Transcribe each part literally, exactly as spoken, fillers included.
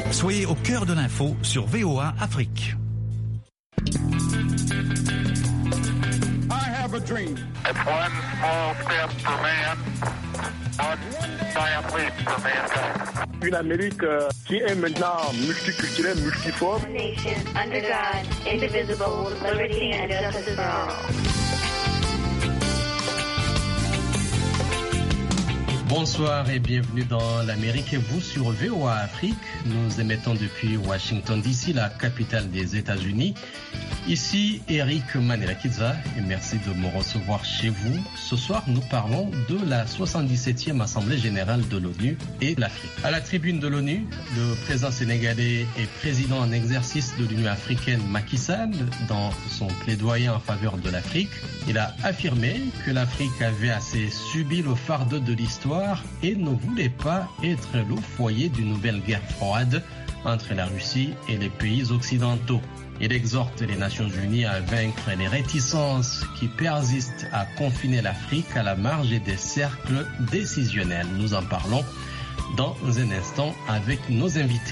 Soyez au cœur de l'info sur V O A Afrique. I have a dream. It's one small step for man, one giant leap for mankind. Une Amérique euh, qui est maintenant multiculturelle, multiforme. Nation under God, indivisible, with liberty and justice for all. Bonsoir et bienvenue dans l'Amérique et vous sur V O A Afrique. Nous émettons depuis Washington D C, la capitale des États-Unis. Ici Eric Manelakiza et merci de me recevoir chez vous. Ce soir, nous parlons de la soixante-dix-septième Assemblée générale de l'ONU et de l'Afrique. À la tribune de l'ONU, le président sénégalais et président en exercice de l'Union africaine Macky Sall, dans son plaidoyer en faveur de l'Afrique, il a affirmé que l'Afrique avait assez subi le fardeau de l'histoire et ne voulait pas être le foyer d'une nouvelle guerre froide entre la Russie et les pays occidentaux. Il exhorte les Nations Unies à vaincre les réticences qui persistent à confiner l'Afrique à la marge des cercles décisionnels. Nous en parlons dans un instant avec nos invités.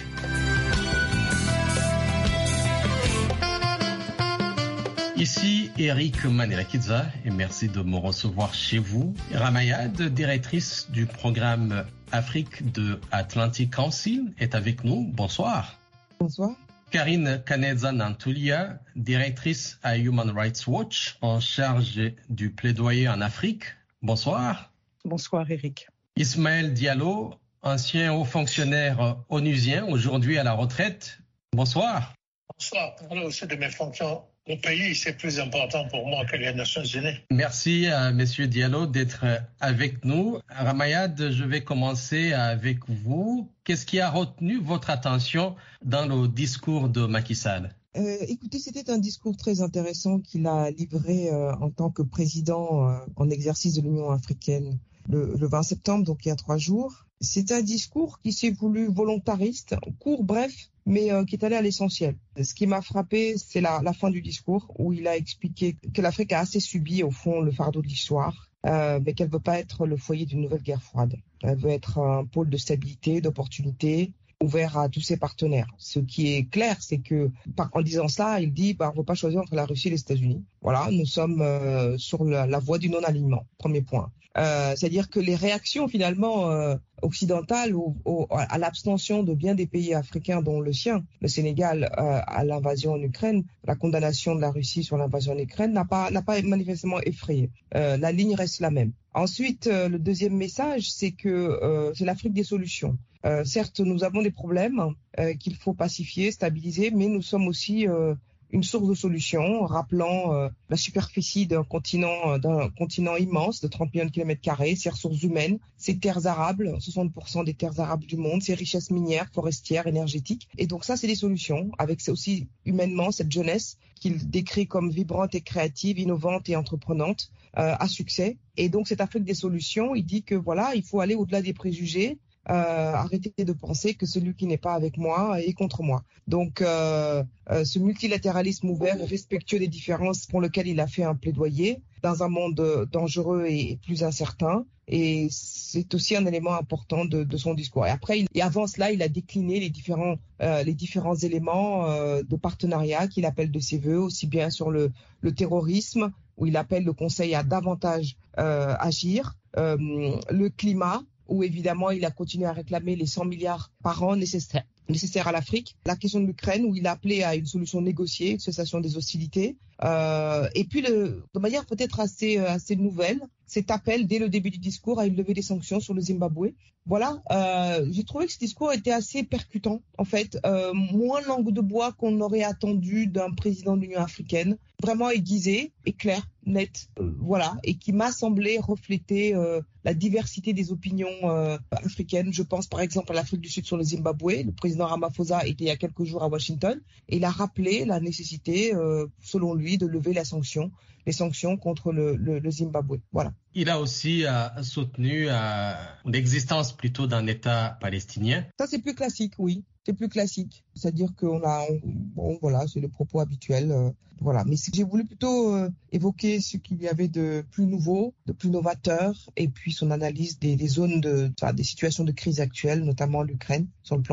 Ici Eric Manelakiza et merci de me recevoir chez vous. Ramayad, directrice du programme Afrique de Atlantic Council, est avec nous. Bonsoir. Bonsoir. Karine Kaneza-Nantulia, directrice à Human Rights Watch, en charge du plaidoyer en Afrique. Bonsoir. Bonsoir Eric. Ismaël Diallo, ancien haut fonctionnaire onusien, aujourd'hui à la retraite. Bonsoir. Bonsoir. Alors, c'est de mes fonctions. Le pays, c'est plus important pour moi que les Nations Unies. Merci à Monsieur Diallo d'être avec nous. Ramayad, je vais commencer avec vous. Qu'est-ce qui a retenu votre attention dans le discours de Macky Sall ? Euh, écoutez, c'était un discours très intéressant qu'il a livré euh, en tant que président euh, en exercice de l'Union africaine le, le vingt septembre, donc il y a trois jours. C'est un discours qui s'est voulu volontariste, court, bref, mais euh, qui est allé à l'essentiel. Ce qui m'a frappé, c'est la, la fin du discours où il a expliqué que l'Afrique a assez subi, au fond, le fardeau de l'histoire, euh, mais qu'elle ne veut pas être le foyer d'une nouvelle guerre froide. Elle veut être un pôle de stabilité, d'opportunité, ouvert à tous ses partenaires. Ce qui est clair, c'est que, par, en disant ça, il dit bah, on ne veut pas choisir entre la Russie et les États-Unis. Voilà, nous sommes euh, sur la, la voie du non-alignement, premier point. Euh, c'est-à-dire que les réactions finalement euh, occidentales au, au, à l'abstention de bien des pays africains, dont le sien, le Sénégal, euh, à l'invasion en Ukraine, la condamnation de la Russie sur l'invasion en Ukraine n'a pas, n'a pas manifestement effrayé. Euh, la ligne reste la même. Ensuite, euh, le deuxième message, c'est que euh, c'est l'Afrique des solutions. Euh, certes, nous avons des problèmes euh, qu'il faut pacifier, stabiliser, mais nous sommes aussi euh, une source de solutions, rappelant euh, la superficie d'un continent, euh, d'un continent immense de trente millions de kilomètres carrés, ses ressources humaines, ses terres arables, soixante pour cent des terres arables du monde, ses richesses minières, forestières, énergétiques. Et donc ça, c'est des solutions, avec aussi humainement cette jeunesse qu'il décrit comme vibrante et créative, innovante et entreprenante, euh, à succès. Et donc cette Afrique des solutions, il dit que voilà, il faut aller au-delà des préjugés, Euh, arrêter de penser que celui qui n'est pas avec moi est contre moi. Donc, euh, euh, ce multilatéralisme ouvert et respectueux des différences pour lequel il a fait un plaidoyer dans un monde dangereux et plus incertain. Et c'est aussi un élément important de, de son discours. Et après, il, et avant cela, il a décliné les différents, euh, les différents éléments euh, de partenariat qu'il appelle de ses voeux, aussi bien sur le, le terrorisme, où il appelle le Conseil à davantage euh, agir, euh, le climat, où évidemment il a continué à réclamer les cent milliards par an nécessaires, nécessaires à l'Afrique. La question de l'Ukraine, où il a appelé à une solution négociée, une cessation des hostilités. Euh, et puis, le, de manière peut-être assez, assez nouvelle, cet appel dès le début du discours à une levée des sanctions sur le Zimbabwe. Voilà, euh, j'ai trouvé que ce discours était assez percutant, en fait, euh, moins langue de bois qu'on aurait attendu d'un président de l'Union africaine, vraiment aiguisé et clair, net, euh, voilà, et qui m'a semblé refléter euh, la diversité des opinions euh, africaines. Je pense par exemple à l'Afrique du Sud sur le Zimbabwe. Le président Ramaphosa était il y a quelques jours à Washington et il a rappelé la nécessité, euh, selon lui, de lever la sanction, les sanctions contre le, le, le Zimbabwe. Voilà. Il a aussi euh, soutenu euh, l'existence plutôt d'un État palestinien. Ça, c'est plus classique, oui. C'est plus classique. C'est-à-dire qu'on a... On, bon, voilà, c'est le propos habituel. Euh, voilà. Mais j'ai voulu plutôt euh, évoquer ce qu'il y avait de plus nouveau, de plus novateur, et puis son analyse des, des zones de... Enfin, des situations de crise actuelles, notamment l'Ukraine, sur le plan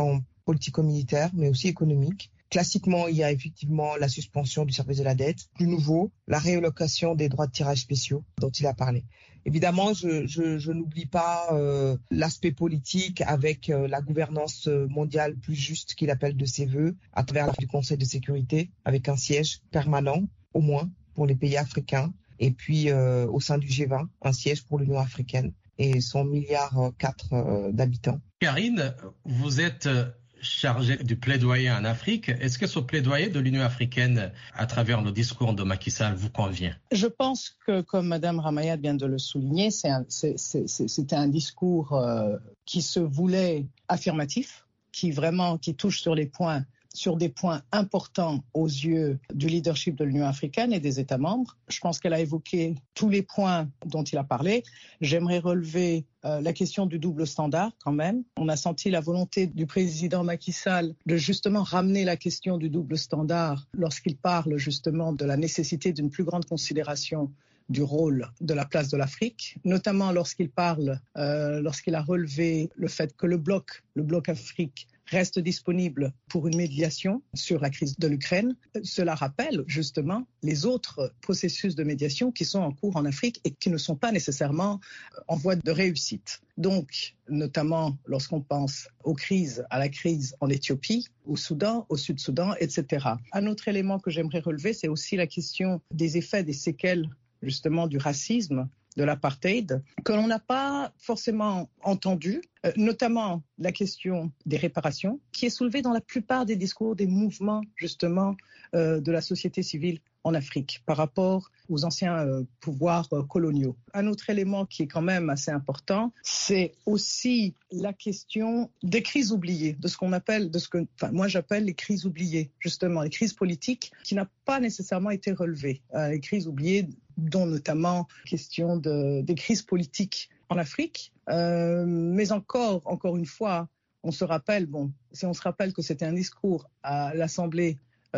politico-militaire, mais aussi économique. Classiquement, il y a effectivement la suspension du service de la dette. Plus nouveau, la réallocation des droits de tirage spéciaux dont il a parlé. Évidemment, je, je, je n'oublie pas euh, l'aspect politique avec euh, la gouvernance mondiale plus juste qu'il appelle de ses voeux à travers le Conseil de sécurité avec un siège permanent, au moins, pour les pays africains. Et puis, euh, au sein du G vingt, un siège pour l'Union africaine et son milliard quatre euh, d'habitants. Karine, vous êtes chargée du plaidoyer en Afrique. Est-ce que ce plaidoyer de l'Union africaine à travers le discours de Macky Sall vous convient? Je pense que, comme Mme Ramayad vient de le souligner, c'est un, c'est, c'est, c'était un discours euh, qui se voulait affirmatif, qui vraiment qui touche sur les points sur des points importants aux yeux du leadership de l'Union africaine et des États membres. Je pense qu'elle a évoqué tous les points dont il a parlé. J'aimerais relever euh, la question du double standard quand même. On a senti la volonté du président Macky Sall de justement ramener la question du double standard lorsqu'il parle justement de la nécessité d'une plus grande considération du rôle de la place de l'Afrique, notamment lorsqu'il parle, euh, lorsqu'il a relevé le fait que le bloc, le bloc Afrique, reste disponible pour une médiation sur la crise de l'Ukraine. Cela rappelle justement les autres processus de médiation qui sont en cours en Afrique et qui ne sont pas nécessairement en voie de réussite. Donc, notamment lorsqu'on pense aux crises, à la crise en Éthiopie, au Soudan, au Sud-Soudan, et cetera. Un autre élément que j'aimerais relever, c'est aussi la question des effets, des séquelles justement du racisme, de l'apartheid, que l'on n'a pas forcément entendu, euh, notamment la question des réparations, qui est soulevée dans la plupart des discours des mouvements, justement, euh, de la société civile en Afrique par rapport aux anciens euh, pouvoirs euh, coloniaux. Un autre élément qui est quand même assez important, c'est aussi la question des crises oubliées, de ce qu'on appelle, de ce que, enfin, moi j'appelle les crises oubliées, justement, les crises politiques qui n'ont pas nécessairement été relevées, euh, les crises oubliées dont notamment question de, des crises politiques en Afrique. Euh, mais encore, encore une fois, on se rappelle, bon, si on se rappelle que c'était un discours à l'Assemblée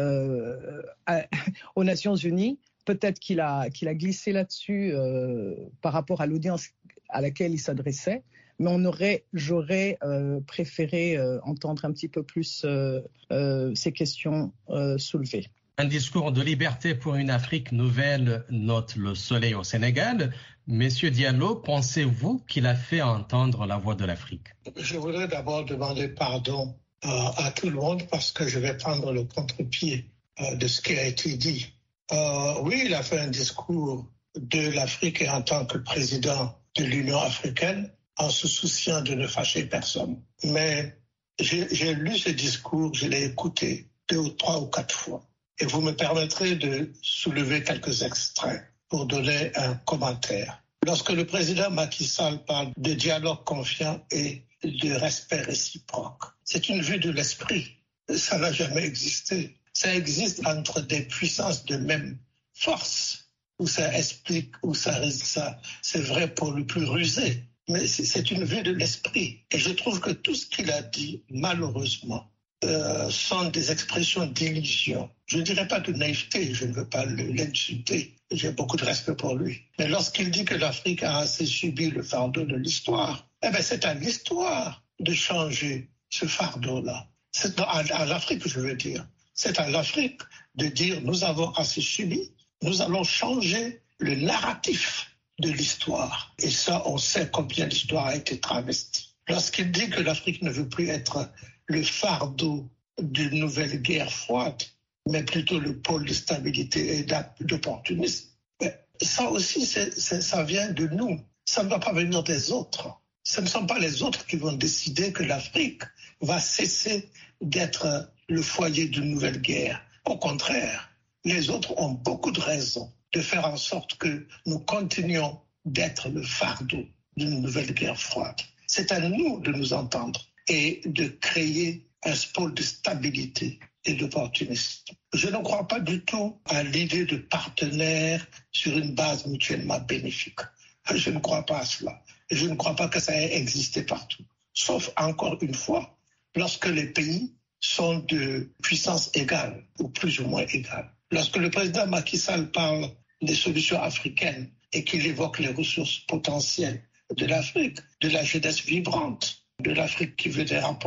euh, à, aux Nations Unies, peut-être qu'il a, qu'il a glissé là-dessus euh, par rapport à l'audience à laquelle il s'adressait, mais on aurait, j'aurais euh, préféré euh, entendre un petit peu plus euh, euh, ces questions euh, soulevées. Un discours de liberté pour une Afrique nouvelle, note Le Soleil au Sénégal. Monsieur Diallo, pensez-vous qu'il a fait entendre la voix de l'Afrique? Je voudrais d'abord demander pardon euh, à tout le monde parce que je vais prendre le contre-pied euh, de ce qui a été dit. Euh, oui, il a fait un discours de l'Afrique et en tant que président de l'Union africaine en se souciant de ne fâcher personne. Mais j'ai, j'ai lu ce discours, je l'ai écouté deux ou trois ou quatre fois. Et vous me permettrez de soulever quelques extraits pour donner un commentaire. Lorsque le président Macky Sall parle de dialogue confiant et de respect réciproque, c'est une vue de l'esprit. Ça n'a jamais existé. Ça existe entre des puissances de même force, où ça explique, où ça, ça c'est vrai pour le plus rusé. Mais c'est, c'est une vue de l'esprit. Et je trouve que tout ce qu'il a dit, malheureusement, Euh, sont des expressions d'illusion. Je ne dirais pas de naïveté, je ne veux pas l'insulter, j'ai beaucoup de respect pour lui. Mais lorsqu'il dit que l'Afrique a assez subi le fardeau de l'histoire, eh bien c'est à l'histoire de changer ce fardeau-là. C'est à, à l'Afrique, je veux dire. C'est à l'Afrique de dire nous avons assez subi, nous allons changer le narratif de l'histoire. Et ça, on sait combien l'histoire a été travestie. Lorsqu'il dit que l'Afrique ne veut plus être le fardeau d'une nouvelle guerre froide, mais plutôt le pôle de stabilité et d'opportunisme. Ça aussi, c'est, c'est, ça vient de nous. Ça ne va pas venir des autres. Ce ne sont pas les autres qui vont décider que l'Afrique va cesser d'être le foyer d'une nouvelle guerre. Au contraire, les autres ont beaucoup de raisons de faire en sorte que nous continuions d'être le fardeau d'une nouvelle guerre froide. C'est à nous de nous entendre et de créer un pôle de stabilité et d'opportunisme. Je ne crois pas du tout à l'idée de partenaires sur une base mutuellement bénéfique. Je ne crois pas à cela. Je ne crois pas que ça ait existé partout. Sauf, encore une fois, lorsque les pays sont de puissance égale ou plus ou moins égale. Lorsque le président Macky Sall parle des solutions africaines et qu'il évoque les ressources potentielles de l'Afrique, de la jeunesse vibrante, de l'Afrique qui veut des rapports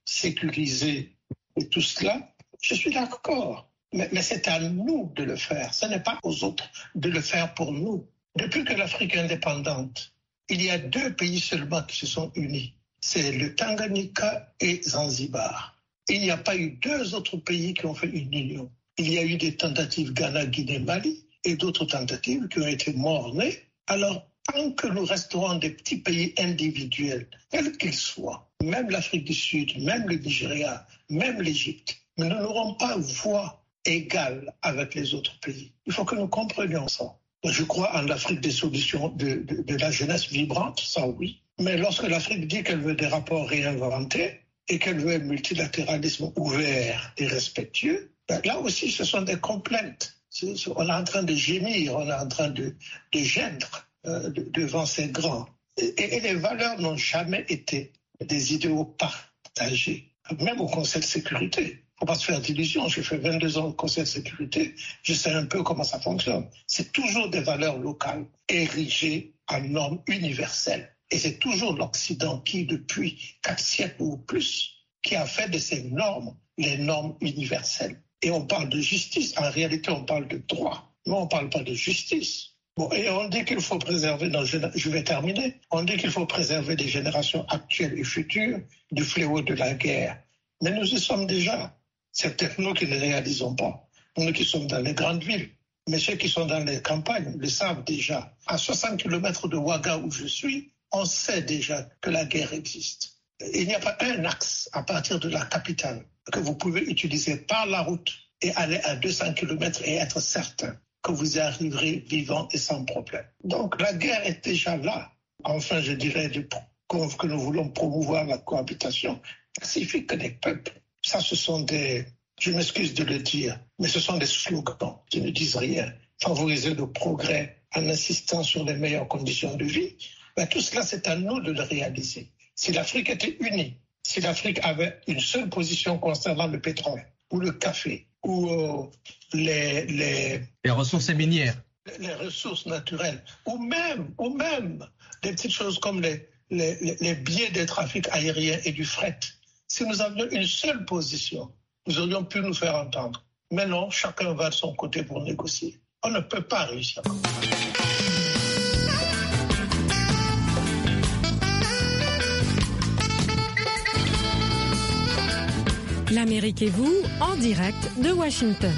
sécurisé et tout cela, je suis d'accord. Mais, mais c'est à nous de le faire. Ce n'est pas aux autres de le faire pour nous. Depuis que l'Afrique est indépendante, il y a deux pays seulement qui se sont unis. C'est le Tanganyika et Zanzibar. Il n'y a pas eu deux autres pays qui ont fait une union. Il y a eu des tentatives Ghana, Guinée, Mali et d'autres tentatives qui ont été mort-nées. Alors, tant que nous resterons des petits pays individuels, quels qu'ils soient, même l'Afrique du Sud, même le Nigeria, même l'Égypte, nous n'aurons pas voix égale avec les autres pays. Il faut que nous comprenions ça. Je crois en l'Afrique des solutions de, de, de la jeunesse vibrante, ça oui. Mais lorsque l'Afrique dit qu'elle veut des rapports réinventés et qu'elle veut un multilatéralisme ouvert et respectueux, ben là aussi ce sont des complaintes. C'est, c'est, on est en train de gémir, on est en train de, de gendre euh, de, devant ces grands. Et, et les valeurs n'ont jamais été des idéaux partagés, même au Conseil de sécurité. Il ne faut pas se faire d'illusions. J'ai fait vingt-deux ans au Conseil de sécurité. Je sais un peu comment ça fonctionne. C'est toujours des valeurs locales érigées en normes universelles. Et c'est toujours l'Occident qui, depuis quatre siècles ou plus, qui a fait de ces normes les normes universelles. Et on parle de justice. En réalité, on parle de droit. Mais on ne parle pas de justice. Bon, et on dit qu'il faut préserver, dans, je vais terminer, on dit qu'il faut préserver les générations actuelles et futures du fléau de la guerre. Mais nous y sommes déjà. C'est peut-être nous qui ne réalisons pas. Nous qui sommes dans les grandes villes. Mais ceux qui sont dans les campagnes le savent déjà. À soixante kilomètres de Ouaga où je suis, on sait déjà que la guerre existe. Il n'y a pas un axe à partir de la capitale que vous pouvez utiliser par la route et aller à deux cents kilomètres et être certain que vous y arriverez vivant et sans problème. Donc la guerre est déjà là. Enfin, je dirais de, que nous voulons promouvoir la cohabitation pacifique des peuples. Ça, ce sont des, je m'excuse de le dire, mais ce sont des slogans qui ne disent rien. Favoriser le progrès en insistant sur les meilleures conditions de vie, ben, tout cela, c'est à nous de le réaliser. Si l'Afrique était unie, si l'Afrique avait une seule position concernant le pétrole ou le café ou euh, les, les... les ressources minières, les, les ressources naturelles, ou même, ou même des petites choses comme les, les, les, les billets des trafics aériens et du fret. Si nous avions une seule position, nous aurions pu nous faire entendre. Mais non, chacun va de son côté pour négocier. On ne peut pas réussir comme ça. L'Amérique et vous, en direct de Washington.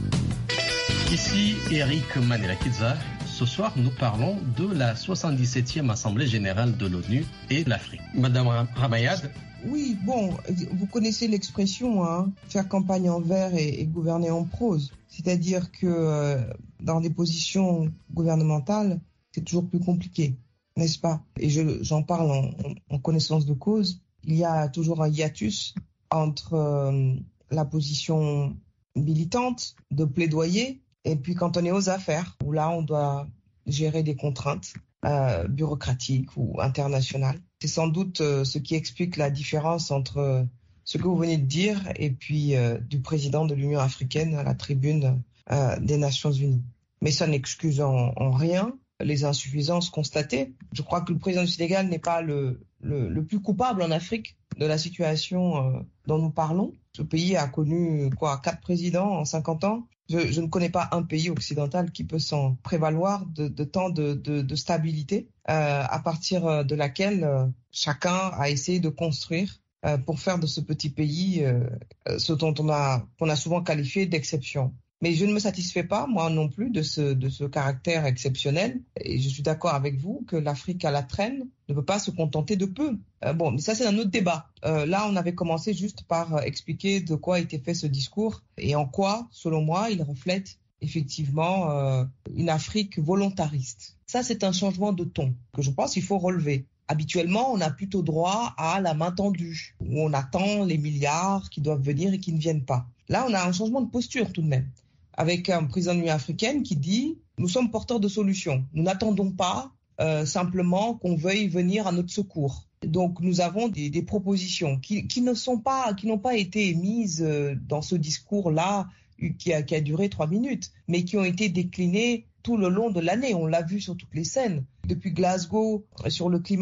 Ici Eric Manela-Kidza. Ce soir, nous parlons de la soixante-dix-septième Assemblée générale de l'ONU et de l'Afrique. Madame Ramayad. Oui, bon, vous connaissez l'expression, hein, faire campagne en vers et, et gouverner en prose. C'est-à-dire que euh, dans des positions gouvernementales, c'est toujours plus compliqué, n'est-ce pas? Et je, j'en parle en, en connaissance de cause. Il y a toujours un hiatus entre euh, la position militante de plaidoyer et puis quand on est aux affaires, où là, on doit gérer des contraintes euh, bureaucratiques ou internationales. C'est sans doute euh, ce qui explique la différence entre euh, ce que vous venez de dire et puis euh, du président de l'Union africaine à la tribune euh, des Nations unies. Mais ça n'excuse en, en rien les insuffisances constatées. Je crois que le président du Sénégal n'est pas le, le, le plus coupable en Afrique de la situation euh, dont nous parlons. Ce pays a connu quoi, quatre présidents en cinquante ans. Je, je ne connais pas un pays occidental qui peut s'en prévaloir de, de tant de, de, de stabilité euh, à partir de laquelle euh, chacun a essayé de construire euh, pour faire de ce petit pays euh, ce dont on a, qu'on a souvent qualifié d'exception. Mais je ne me satisfais pas, moi non plus, de ce, de ce caractère exceptionnel. Et je suis d'accord avec vous que l'Afrique à la traîne ne peut pas se contenter de peu. Euh, bon, mais ça, c'est un autre débat. Euh, là, on avait commencé juste par euh, expliquer de quoi était fait ce discours et en quoi, selon moi, il reflète effectivement euh, une Afrique volontariste. Ça, c'est un changement de ton que je pense qu'il faut relever. Habituellement, on a plutôt droit à la main tendue, où on attend les milliards qui doivent venir et qui ne viennent pas. Là, on a un changement de posture tout de même, avec un président de l'Union africaine qui dit « Nous sommes porteurs de solutions. Nous n'attendons pas euh, simplement qu'on veuille venir à notre secours. » Donc, nous avons des, des propositions qui, qui ne sont pas, qui n'ont pas été émises euh, dans ce discours-là qui a, qui a duré trois minutes, mais qui ont été déclinées tout le long de l'année. On l'a vu sur toutes les scènes. Depuis Glasgow, sur le climat,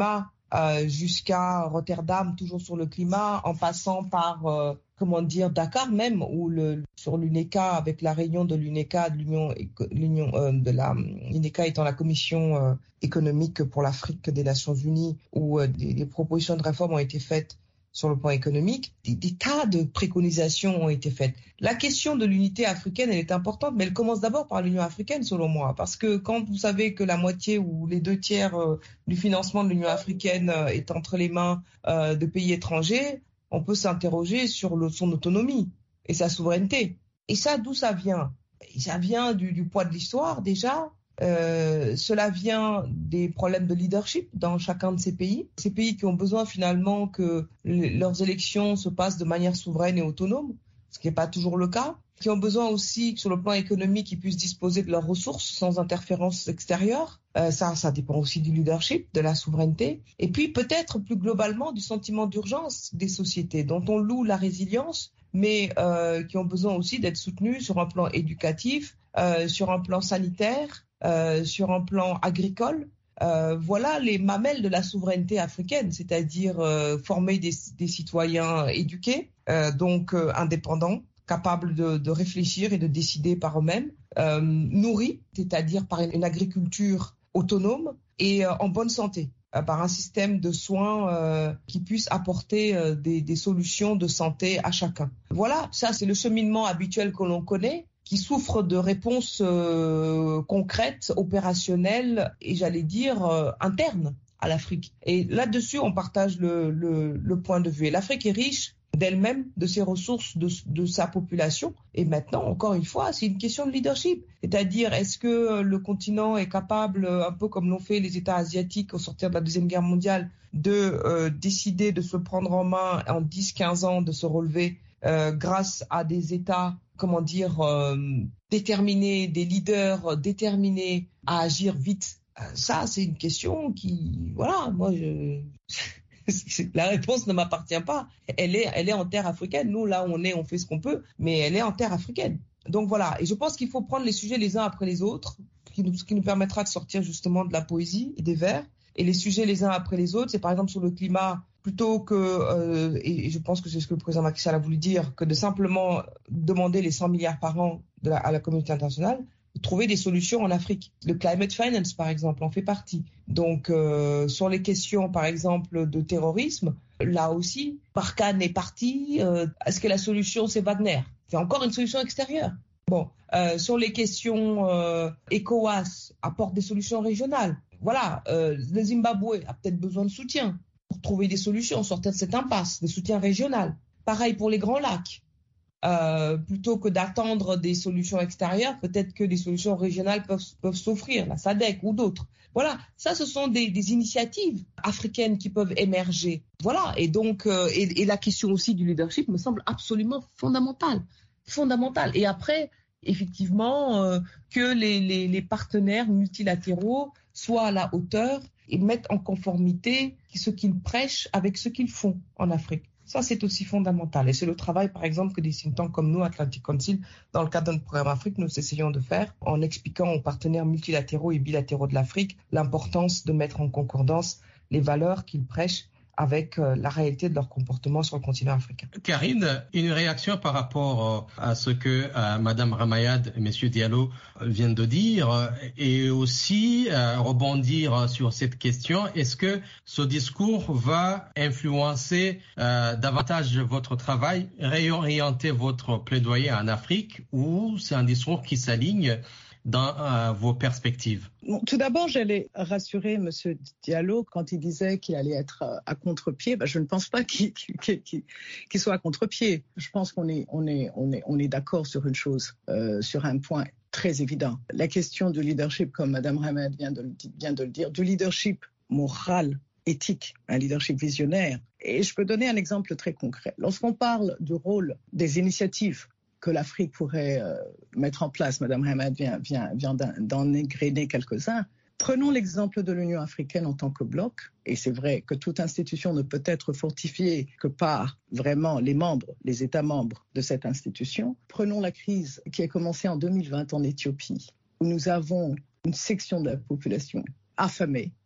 euh, jusqu'à Rotterdam, toujours sur le climat, en passant par, euh, comment dire, Dakar même, où le, sur l'UNECA, avec la réunion de l'UNECA, de l'Union, l'Union euh, de la l'UNECA étant la commission euh, économique pour l'Afrique des Nations Unies, où euh, des, des propositions de réforme ont été faites sur le plan économique, des, des tas de préconisations ont été faites. La question de l'unité africaine, elle est importante, mais elle commence d'abord par l'Union africaine, selon moi, parce que quand vous savez que la moitié ou les deux tiers euh, du financement de l'Union africaine euh, est entre les mains euh, de pays étrangers, on peut s'interroger sur le, son autonomie et sa souveraineté. Et ça, d'où ça vient? Et ça vient du, du poids de l'histoire, déjà. Euh, cela vient des problèmes de leadership dans chacun de ces pays. Ces pays qui ont besoin finalement que le, leurs élections se passent de manière souveraine et autonome, ce qui n'est pas toujours le cas. Qui ont besoin aussi que sur le plan économique, ils puissent disposer de leurs ressources sans interférence extérieure. Euh, ça, ça dépend aussi du leadership, de la souveraineté. Et puis peut-être plus globalement du sentiment d'urgence des sociétés dont on loue la résilience, mais euh, qui ont besoin aussi d'être soutenues sur un plan éducatif, euh, sur un plan sanitaire, Euh, sur un plan agricole. Euh, voilà les mamelles de la souveraineté africaine, c'est-à-dire euh, former des, des citoyens éduqués, euh, donc euh, indépendants, capables de, de réfléchir et de décider par eux-mêmes, euh, nourris, c'est-à-dire par une, une agriculture autonome et euh, en bonne santé, euh, par un système de soins euh, qui puisse apporter euh, des, des solutions de santé à chacun. Voilà, ça c'est le cheminement habituel que l'on connaît, qui souffre de réponses euh, concrètes, opérationnelles et j'allais dire euh, internes à l'Afrique. Et là-dessus, on partage le, le, le point de vue. Et l'Afrique est riche d'elle-même, de ses ressources, de, de sa population. Et maintenant, encore une fois, c'est une question de leadership. C'est-à-dire, est-ce que le continent est capable, un peu comme l'ont fait les États asiatiques au sortir de la Deuxième Guerre mondiale, de euh, décider de se prendre en main en dix quinze ans, de se relever euh, grâce à des États comment dire, euh, déterminés, des leaders déterminés à agir vite. Ça, c'est une question qui, voilà, moi, je... la réponse ne m'appartient pas. Elle est, elle est en terre africaine. Nous, là où on est, on fait ce qu'on peut, mais elle est en terre africaine. Donc voilà, et je pense qu'il faut prendre les sujets les uns après les autres, ce qui nous, ce qui nous permettra de sortir justement de la poésie et des vers. Et les sujets les uns après les autres, c'est par exemple sur le climat, plutôt que, euh, et je pense que c'est ce que le président Macky Sall a voulu dire, que de simplement demander les cent milliards par an de la, à la communauté internationale, de trouver des solutions en Afrique. Le climate finance, par exemple, en fait partie. Donc, euh, sur les questions, par exemple, de terrorisme, là aussi, Barkhane est parti. Euh, est-ce que la solution, c'est Wagner? C'est encore une solution extérieure. Bon, euh, sur les questions euh, ECOWAS, apporte des solutions régionales. Voilà, euh, le Zimbabwe a peut-être besoin de soutien pour trouver des solutions, sortir de cette impasse, des soutiens régionaux. Pareil pour les Grands Lacs. Euh, plutôt que d'attendre des solutions extérieures, peut-être que des solutions régionales peuvent, peuvent s'offrir, la SADC ou d'autres. Voilà, ça ce sont des, des initiatives africaines qui peuvent émerger. Voilà, et donc, euh, et, et la question aussi du leadership me semble absolument fondamentale. Fondamentale. Et après, effectivement, euh, que les, les, les partenaires multilatéraux soient à la hauteur et mettent en conformité ce qu'ils prêchent avec ce qu'ils font en Afrique. Ça, c'est aussi fondamental. Et c'est le travail, par exemple, que des think tanks comme nous, Atlantic Council, dans le cadre de notre programme Afrique, nous essayons de faire en expliquant aux partenaires multilatéraux et bilatéraux de l'Afrique l'importance de mettre en concordance les valeurs qu'ils prêchent avec euh, la réalité de leur comportement sur le continent africain. Karine, une réaction par rapport euh, à ce que euh, Madame Ramayad et Monsieur Diallo viennent de dire euh, et aussi euh, rebondir sur cette question. Est-ce que ce discours va influencer euh, davantage votre travail, réorienter votre plaidoyer en Afrique ou c'est un discours qui s'aligne dans euh, vos perspectives? Bon, tout d'abord, j'allais rassurer M. Diallo quand il disait qu'il allait être à contre-pied. Ben, je ne pense pas qu'il, qu'il, qu'il, qu'il soit à contre-pied. Je pense qu'on est, on est, on est, on est d'accord sur une chose, euh, sur un point très évident. La question du leadership, comme Mme Ramayad vient de, vient de le dire, du leadership moral, éthique, un leadership visionnaire. Et je peux donner un exemple très concret. Lorsqu'on parle du rôle des initiatives que l'Afrique pourrait euh, mettre en place. Madame Ramayad vient, vient, vient d'en égrener quelques-uns. Prenons l'exemple de l'Union africaine en tant que bloc, et c'est vrai que toute institution ne peut être fortifiée que par vraiment les membres, les États membres de cette institution. Prenons la crise qui a commencé en deux mille vingt en Éthiopie, où nous avons une section de la population affamée,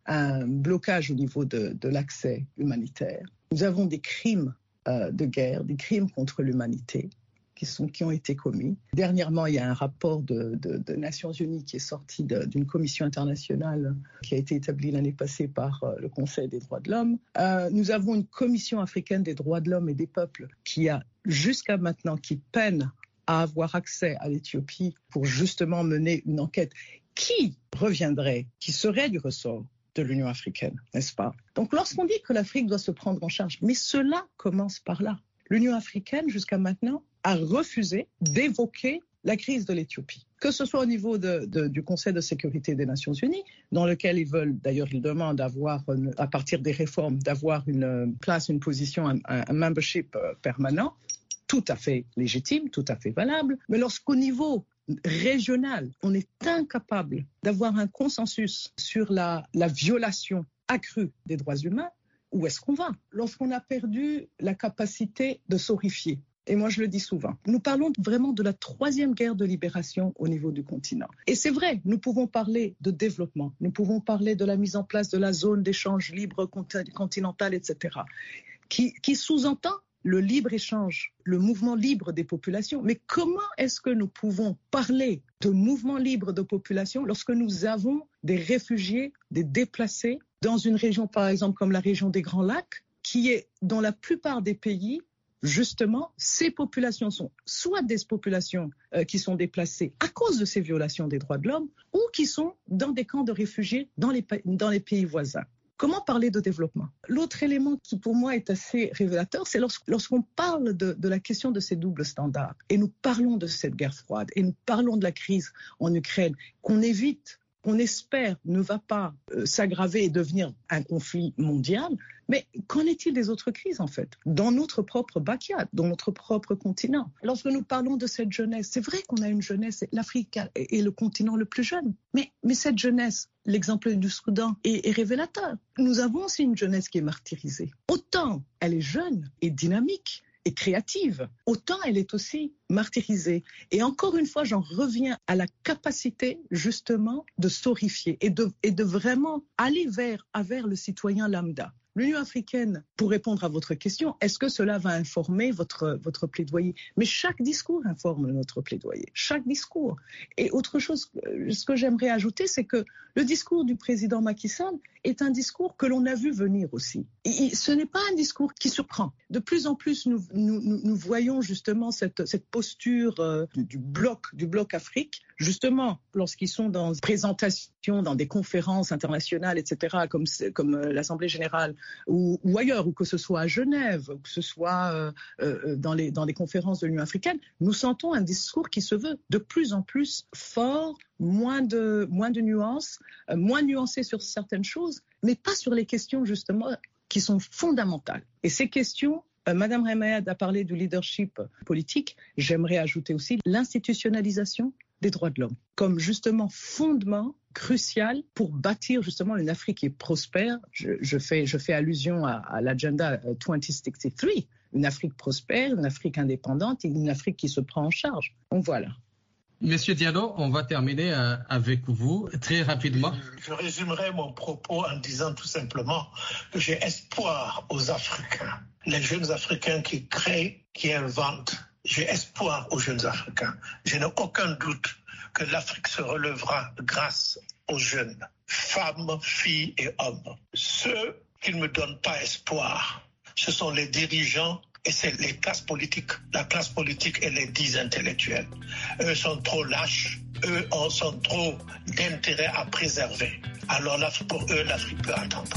un blocage au niveau de, de l'accès humanitaire. Nous avons des crimes euh, de guerre, des crimes contre l'humanité qui, sont, qui ont été commis. Dernièrement, il y a un rapport de, de, de Nations Unies qui est sorti de, d'une commission internationale qui a été établie l'année passée par euh, le Conseil des droits de l'homme. Euh, nous avons une commission africaine des droits de l'homme et des peuples qui a jusqu'à maintenant, qui peine à avoir accès à l'Éthiopie pour justement mener une enquête qui reviendrait, qui serait du ressort de l'Union africaine, n'est-ce pas? Donc lorsqu'on dit que l'Afrique doit se prendre en charge, mais cela commence par là. L'Union africaine, jusqu'à maintenant, a refusé d'évoquer la crise de l'Éthiopie, que ce soit au niveau de, de, du Conseil de sécurité des Nations Unies, dans lequel ils veulent, d'ailleurs ils demandent d'avoir, une, à partir des réformes, d'avoir une place, une position, un, un membership permanent, tout à fait légitime, tout à fait valable, mais lorsqu'au niveau régional, on est incapable d'avoir un consensus sur la, la violation accrue des droits humains, où est-ce qu'on va? Lorsqu'on a perdu la capacité de s'horrifier, et moi je le dis souvent, nous parlons vraiment de la troisième guerre de libération au niveau du continent. Et c'est vrai, nous pouvons parler de développement, nous pouvons parler de la mise en place de la zone d'échange libre continentale, et cetera, qui, qui sous-entend le libre-échange, le mouvement libre des populations. Mais comment est-ce que nous pouvons parler de mouvement libre de population lorsque nous avons des réfugiés, des déplacés dans une région, par exemple, comme la région des Grands Lacs, qui est, dans la plupart des pays, justement, ces populations sont soit des populations euh, qui sont déplacées à cause de ces violations des droits de l'homme ou qui sont dans des camps de réfugiés dans les, dans les pays voisins. Comment parler de développement? L'autre élément qui pour moi est assez révélateur, c'est lorsqu', lorsqu'on parle de, de la question de ces doubles standards et nous parlons de cette guerre froide et nous parlons de la crise en Ukraine, qu'on évite, qu'on espère ne va pas euh, s'aggraver et devenir un conflit mondial, mais qu'en est-il des autres crises en fait, dans notre propre backyard, dans notre propre continent? Lorsque nous parlons de cette jeunesse, c'est vrai qu'on a une jeunesse, l'Afrique est le continent le plus jeune, mais, mais cette jeunesse, l'exemple du Soudan est, est révélateur. Nous avons aussi une jeunesse qui est martyrisée. Autant elle est jeune et dynamique et créative, autant elle est aussi martyrisée. Et encore une fois, j'en reviens à la capacité justement de s'horrifier et de, et de vraiment aller vers, vers le citoyen lambda. L'Union africaine, pour répondre à votre question, est-ce que cela va informer votre, votre plaidoyer? Mais chaque discours informe notre plaidoyer, chaque discours. Et autre chose, ce que j'aimerais ajouter, c'est que le discours du président Macky Sall est un discours que l'on a vu venir aussi. Et ce n'est pas un discours qui surprend. De plus en plus, nous, nous, nous voyons justement cette, cette posture euh, du, du, bloc, du bloc Afrique, justement lorsqu'ils sont dans des présentations, dans des conférences internationales, et cetera, comme, comme euh, l'Assemblée générale ou, ou ailleurs, ou que ce soit à Genève, ou que ce soit euh, euh, dans, les, dans les conférences de l'Union africaine, nous sentons un discours qui se veut de plus en plus fort, moins de, moins de nuances, euh, moins nuancé sur certaines choses, mais pas sur les questions justement qui sont fondamentales. Et ces questions, euh, Madame Ramayad a parlé du leadership politique, j'aimerais ajouter aussi l'institutionnalisation des droits de l'homme, comme justement fondement crucial pour bâtir justement une Afrique qui est prospère. Je, je, fais, je fais allusion à, à l'agenda deux mille soixante-trois, une Afrique prospère, une Afrique indépendante et une Afrique qui se prend en charge. Donc voilà. Monsieur Diallo, on va terminer euh, avec vous très rapidement. Je résumerai mon propos en disant tout simplement que j'ai espoir aux Africains, les jeunes Africains qui créent, qui inventent. J'ai espoir aux jeunes Africains. Je n'ai aucun doute que l'Afrique se relèvera grâce aux jeunes, femmes, filles et hommes. Ceux qui ne me donnent pas espoir, ce sont les dirigeants et c'est les classes politiques. La classe politique et les dix intellectuels. Eux sont trop lâches, eux sont trop d'intérêt à préserver. Alors pour eux, l'Afrique peut attendre.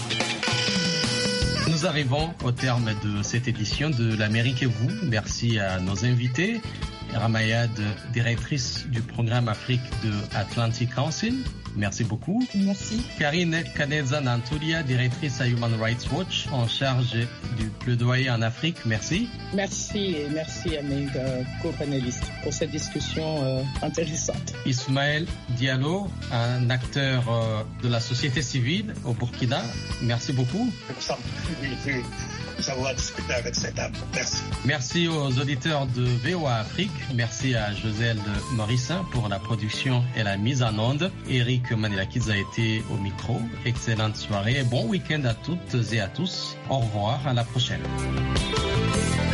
Nous arrivons au terme de cette édition de l'Amérique et vous. Merci à nos invités. Ramayad, directrice du programme Afrique de Atlantic Council. Merci beaucoup. Merci. Karine Kaneza-Nantulia, directrice à Human Rights Watch, en charge du plaidoyer en Afrique. Merci. Merci et merci à mes euh, co-panélistes pour cette discussion euh, intéressante. Ismaël Diallo, un acteur euh, de la société civile au Burkina. Merci beaucoup. plaisir de savoir discuter avec cette dame. Merci. Merci aux auditeurs de V O A Afrique. Merci à Joselle Morissin pour la production et la mise en onde. Eric Manilakidze a été au micro. Excellente soirée et bon week-end à toutes et à tous. Au revoir, à la prochaine.